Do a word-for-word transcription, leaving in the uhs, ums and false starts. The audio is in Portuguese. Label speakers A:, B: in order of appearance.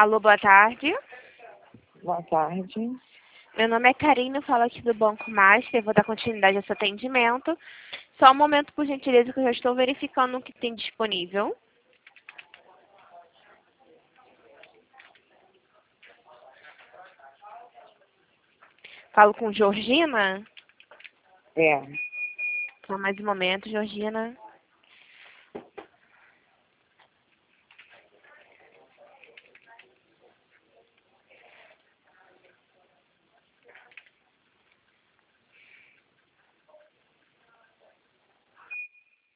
A: Alô, boa tarde.
B: Boa tarde.
A: Meu nome é Karina, eu falo aqui do Banco Master, vou dar continuidade a esse atendimento. Só um momento, por gentileza, que eu já estou verificando o que tem disponível. Falo com Georgina?
B: É.
A: Só mais um momento, Georgina.